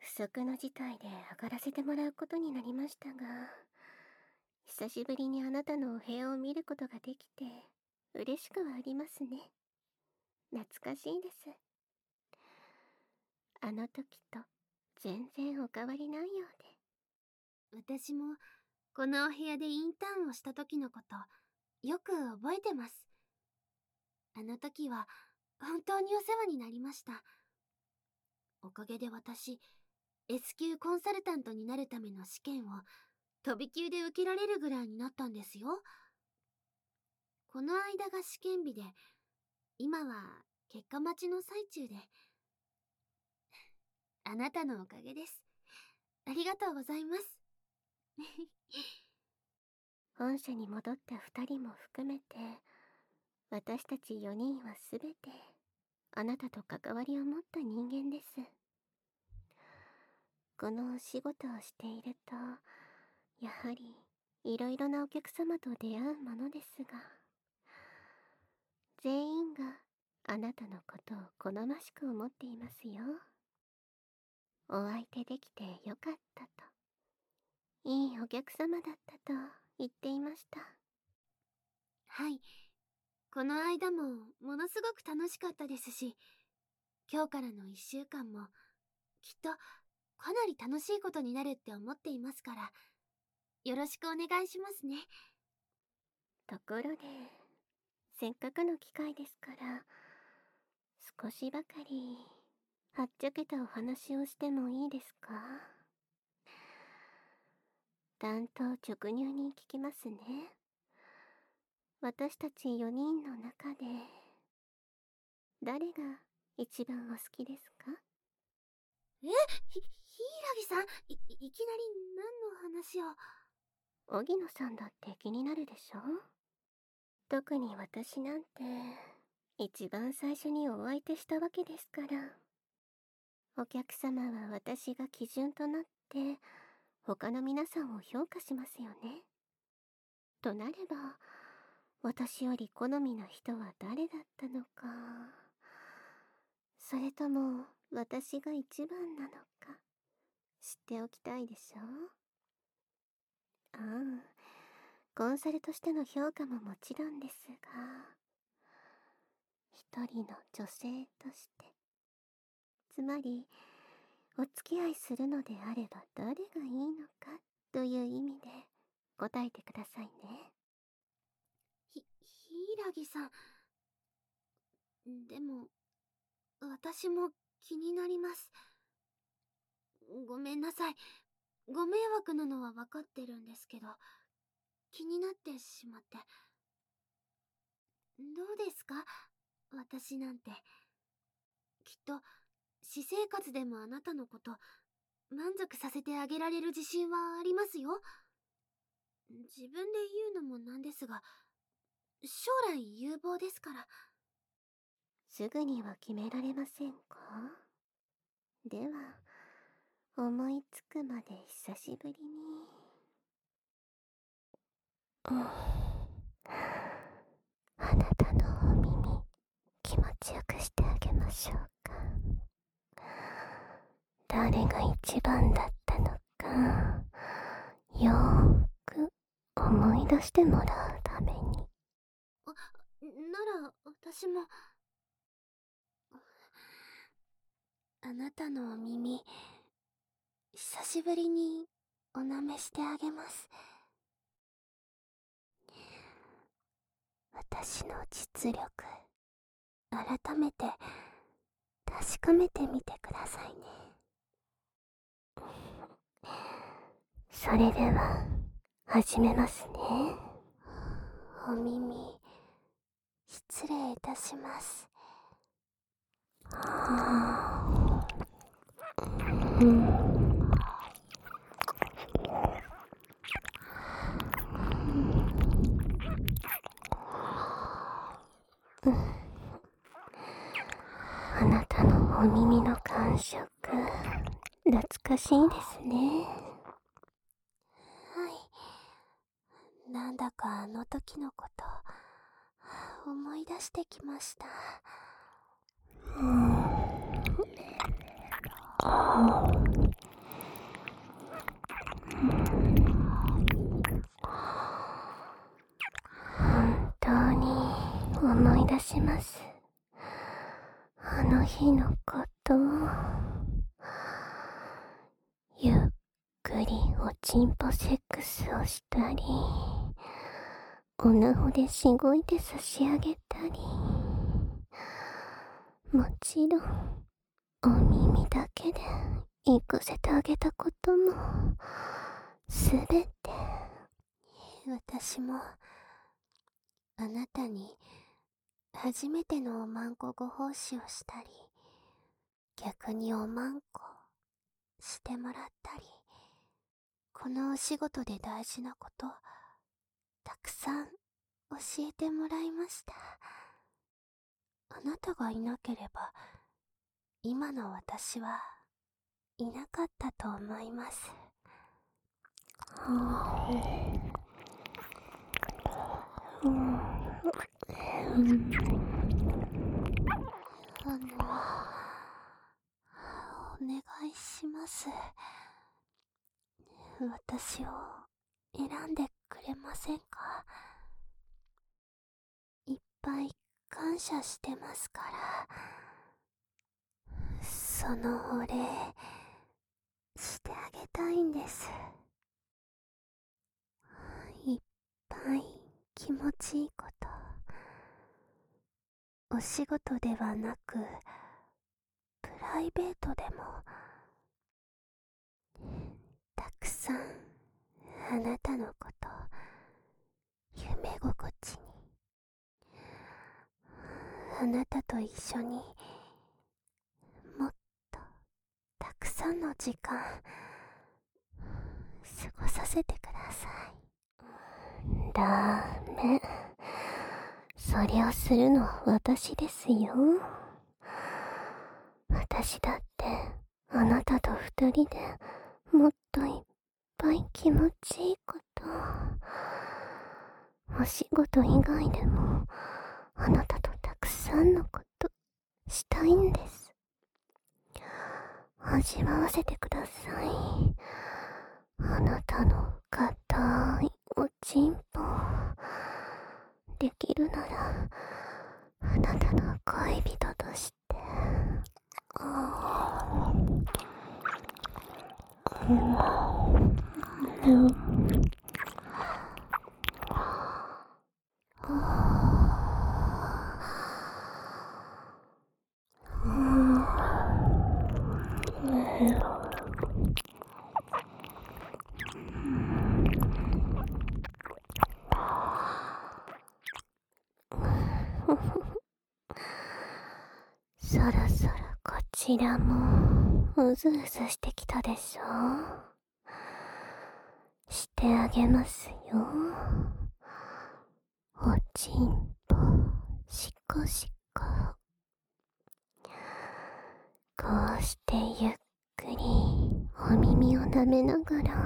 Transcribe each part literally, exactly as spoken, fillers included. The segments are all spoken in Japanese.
不測の事態で上がらせてもらうことになりましたが、久しぶりにあなたのお部屋を見ることができて嬉しくはありますね。懐かしいです。あの時と全然お変わりないようで。私もこのお部屋でインターンをした時のことよく覚えてます。あの時は本当にお世話になりました。おかげで私 S 級コンサルタントになるための試験を飛び級で受けられるぐらいになったんですよ。この間が試験日で、今は結果待ちの最中で。あなたのおかげです。ありがとうございます。 本社に戻ったふたりも含めて、私たちよにんはすべてあなたと関わりを持った人間です。このお仕事をしていると、やはりいろいろなお客様と出会うものですが、全員があなたのことを好ましく思っていますよ。お相手できてよかったと、いいお客様だったと言っていました。 はい、この間もものすごく楽しかったですし、今日からのいっしゅうかんもきっとかなり楽しいことになるって思っていますから、よろしくお願いしますね。 ところで、せっかくの機会ですから、少しばかりはっちゃけたお話をしてもいいですか？担当直入に聞きますね。私たちよにんの中で誰が一番お好きですか？ え、ひ、柊さん、い、いきなり何の話を。 荻野さんだって気になるでしょ？特に私なんて一番最初にお相手したわけですから。お客様は私が基準となって他の皆さんを評価しますよね。となれば、私より好みの人は誰だったのか、それとも私が一番なのか知っておきたいでしょ？ああ、コンサルとしての評価ももちろんですが、一人の女性として、つまりお付き合いするのであれば誰がいいのかという意味で答えてくださいね。 ひ、柊さん。でも、私も気になります。ごめんなさい。ご迷惑なのは分かってるんですけど、気になってしまって。どうですか？私なんて。きっと、私生活でもあなたのこと、満足させてあげられる自信はありますよ。自分で言うのもなんですが、将来有望ですから。 すぐには決められませんか？では、思いつくまで久しぶりに。うん、あなたのお耳、気持ちよくしてあげましょうか。誰が一番だったのか、よーく思い出してもらうために。 あ、なら、私も。あなたのお耳、久しぶりにお舐めしてあげます。 私の実力、改めて確かめてみてくださいね。それでは始めますね。お耳、失礼いたします。うん、あなたのお耳の感触、懐かしいですね。 はい。なんだかあの時のこと、思い出してきました。 うん、 出します。あの日のこと。ゆっくりおちんぽセックスをしたり、おなほでしごいて差し上げたり、もちろんお耳だけで行かせてあげたこともすべて。 私もあなたに初めてのおまんこご奉仕をしたり、逆におまんこしてもらったり、このお仕事で大事なことたくさん教えてもらいました。あなたがいなければ今の私はいなかったと思います。 うん、 あの、お願いします。私を選んでくれませんか？いっぱい感謝してますから。そのお礼してあげたいんです。いっぱい気持ちいいこと、お仕事ではなくプライベートでもたくさんあなたのこと夢心地に、あなたと一緒にもっとたくさんの時間過ごさせてください。 ダメ。それをするのは私ですよ。私だってあなたと二人でもっといっぱい気持ちいいこと、お仕事以外でもあなたとたくさんのことしたいんです。味わわせてください。あなたの硬いおちんぽ。できるならあなたの恋人として、うんうん、そろそろこちらもうずうずしてきたでしょ。してあげますよ。おちんぽしこしこ。こうしてゆっくりお耳を舐めながら、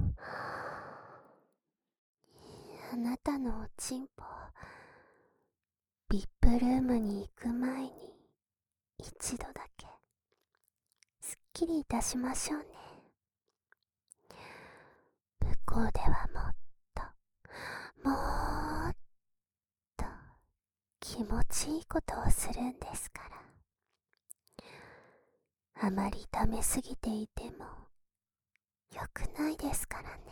あなたのおちんぽビップルームに行く前に一度だけすっきりいたしましょうね。向こうではもっともっと気持ちいいことをするんですから。あまり溜めすぎていてもよくないですからね。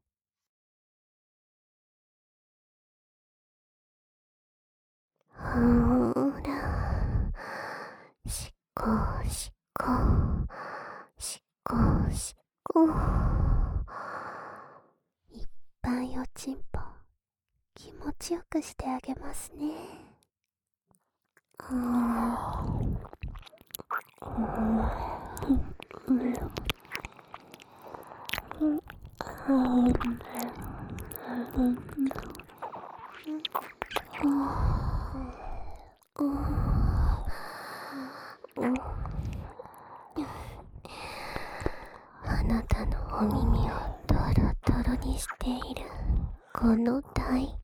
ほら、しこしこしこしこ。 いっぱいおちんぽ気持ちよくしてあげますね。 うんうんあなたのお耳をトロトロにしているこの唾液、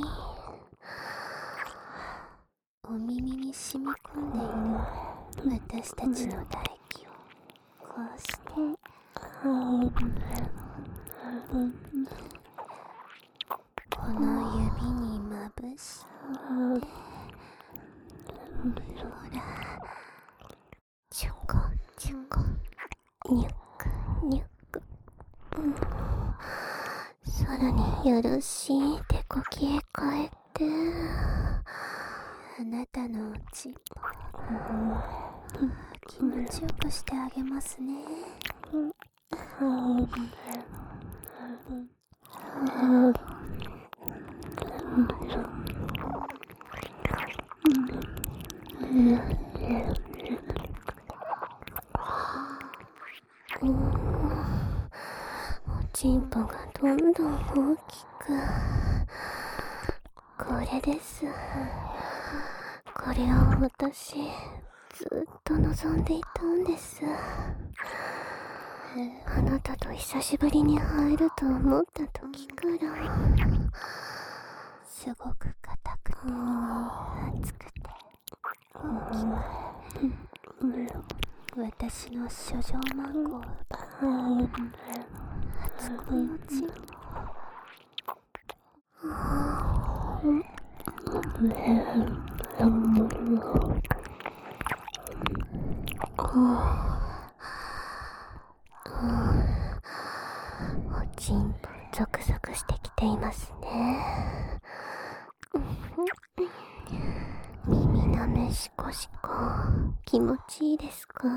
お耳に染み込んでいる私たちの唾液をこうしてこの指にまぶしてちゅこ、にゅくにゅく、うん、さらによろしい手こきへ変えて、あなたのおちんぽ、うん、気持ちよくしてあげますね。うんうんうんおちんぽがどんどん大きく。これです。これを私ずっと望んでいたんです。あなたと久しぶりに会えると思った時からすごく硬くて熱くて大きく、私の書状番号を奪う初恋おちんぽ。おちんぽゾクゾクしてきていますね。耳なめしこしこ気持ちいいですか？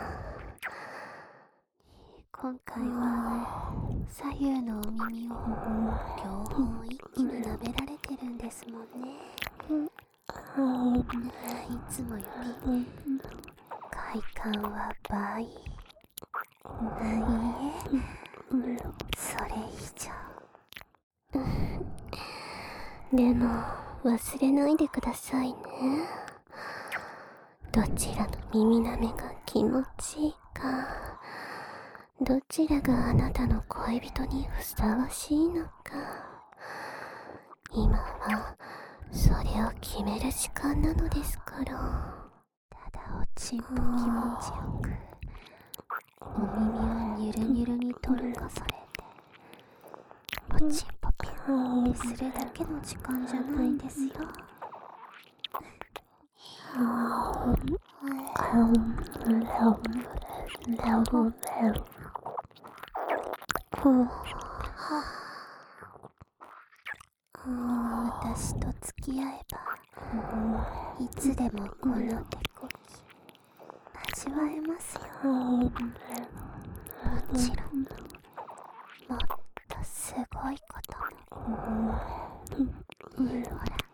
今回は左右のお耳を両方一気に舐められてるんですもんね。いつもより快感は倍。いいえ、それ以上。でも忘れないでくださいね。どちらの耳なめが気持ちいいか、どちらがあなたの恋人にふさわしいのか、今はそれを決める時間なのですから。ただおちんぽ気持ちよくお耳をニュルニュルにとるかされて、おちんぽピュンってするだけの時間じゃないんですよ。私と付き合えばいつでもこの手こき味わえますよ。もちろんもっとすごいことも。ほら、いっ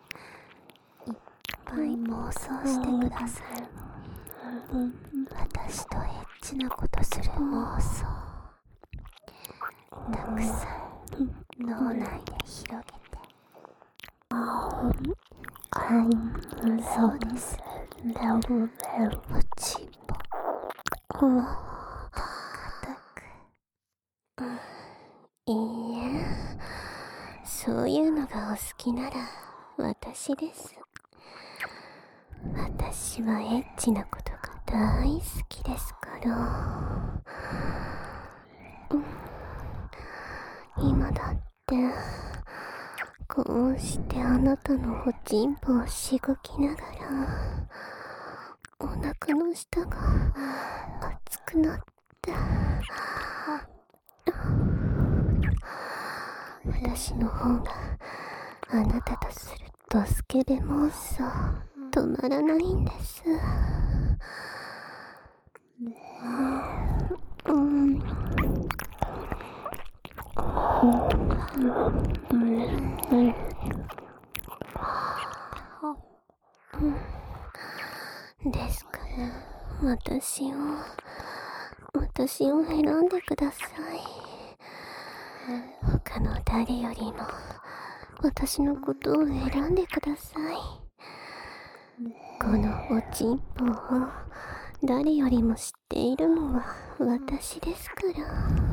ぱい妄想してください。私とエッチなことする妄想たくさん脳内で広げて。そうです。おちんぽ硬く。いいえ、そういうのがお好きなら私です。私はエッチなことが大好きですから。うん、今だってこうしてあなたのおちんぽをしごきながらお腹の下が熱くなって、私の方があなたとするドスケベ妄想止まらないんです。うん、ですから私を私を選んでください。他の誰よりも私のことを選んでください。このおちんぽを誰よりも知っているのは私ですから。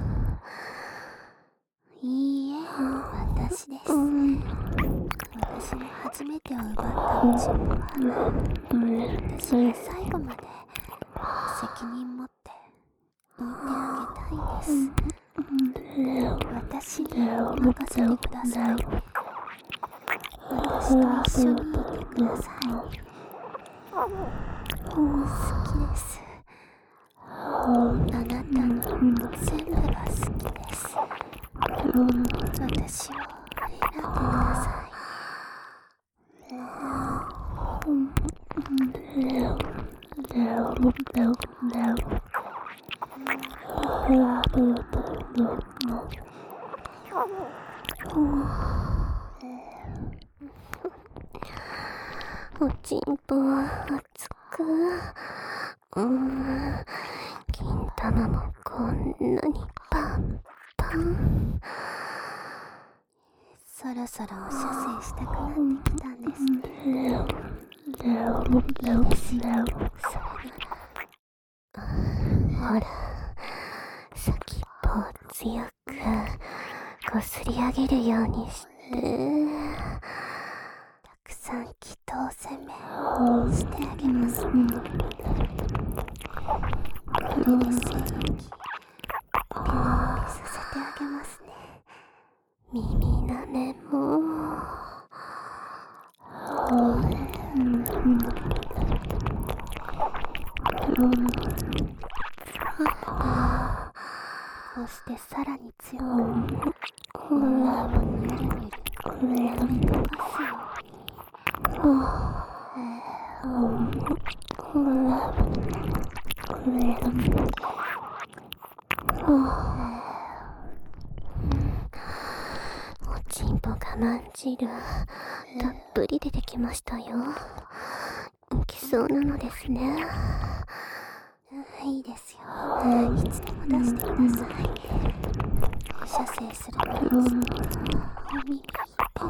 いいえ、私です。うん、私の初めてを奪ったおちんぽは私が最後まで責任持って置いてあげたいです。私に任せてください。私と一緒にいてください。好きです。 あなたの全部が好きです。私を選んでください。おちんぽ熱く、うーん、金玉もこんなにパンパン。そろそろお射精したくなってきたんですね。いいですよ、それなら。ほら、先っぽを強くこすり上げるようにして、たくさん気筒攻めしてあげますね。これで精液ピューピュさせてあげますね。耳なめもこうしてさらに強くぬるぬる溶かすようおちんぽ我慢汁たっぷり出てきましたよ。いきそうなのですね。いいですよ。いつでも出してください。お射精するのです。お耳いっぱ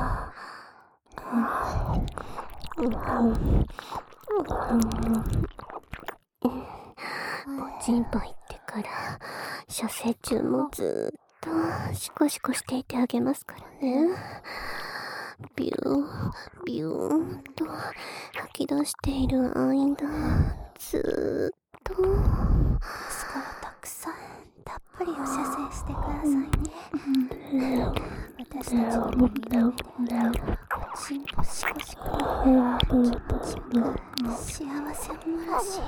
い。おちんぽ行ってから射精中もずーっとシコシコしていてあげますからね。ビュービューンと吐き出している間ずーっとですからたくさんたっぷりお射精してくださいね。私たちの耳の上でおちんぽシコシコ気持ちよく幸せをもらし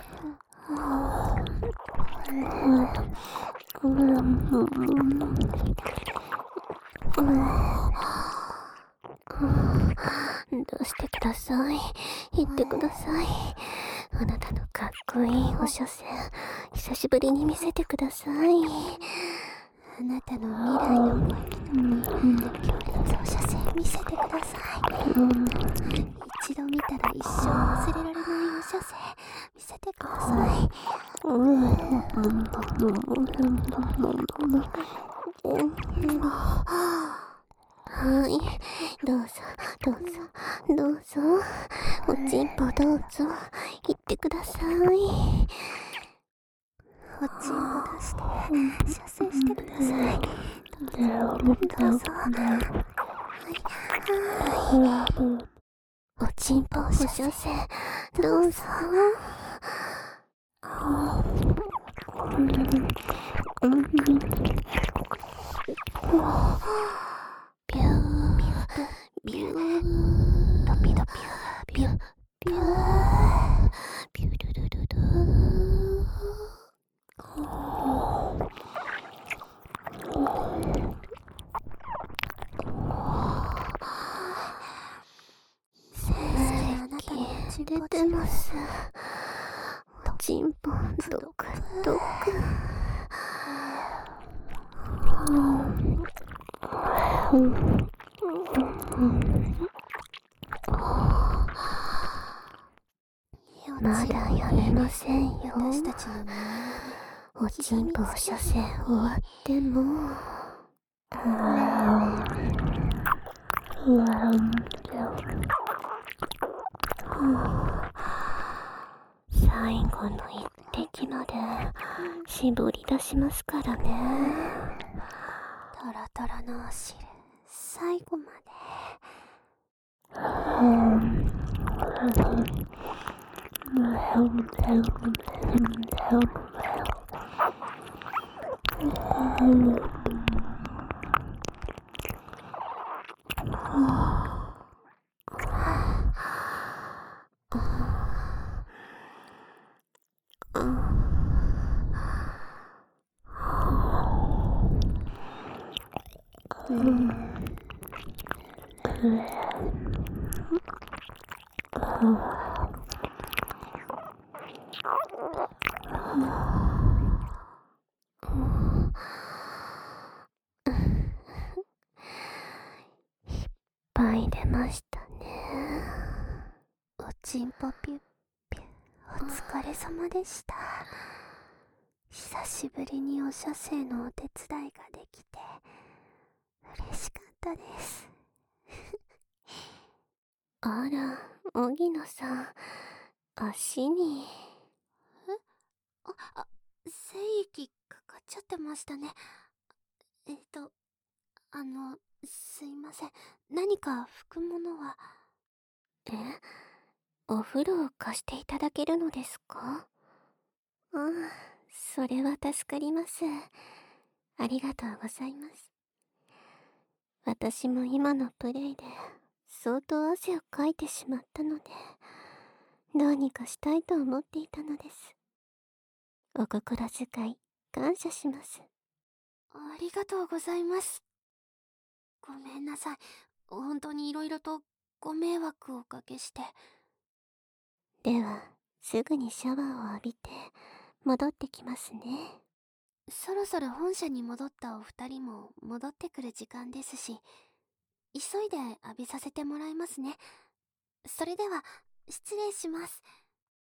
出してください。言ってください。あなたのかっこいいお射精久しぶりに見せてください。あなたの未来の恋人に強烈お射精見せてください。一度見たら一生忘れられないお射精見せてください。はい、どうぞどうぞどうぞおちんぽどうぞ言ってください。おちんぽ出して射精してください。どうぞどうぞ。はい、おちんぽ射精どうぞ。ピュービュードピドピュービュービュービュールルルル先生、あなたの血出てます。おちんぽドクドク。まだやめませんよ。私たちのおちんぽ射精終わっても最後の一滴まで絞り出しますからね。トロトロのお汁最後まで。 ぱい出ましたね。 おちんぽぴゅっぴゅ、お疲れ様でした。久しぶりにお射精のお手伝いができて嬉しかったです。 あら、荻野さん、足に。 えあ、あ、精液かかっちゃってましたね。えっと、あの、すいません。何か拭くものは。 え、お風呂を貸していただけるのですか？ああ、それは助かります。ありがとうございます。私も今のプレイで相当汗をかいてしまったので、どうにかしたいと思っていたのです。お心遣い、感謝します。 ありがとうございます。ごめんなさい。本当に色々とご迷惑をおかけして。 では、すぐにシャワーを浴びて、戻ってきますね。 そろそろ本社に戻ったお二人も戻ってくる時間ですし、急いで浴びさせてもらいますね。それでは、失礼します。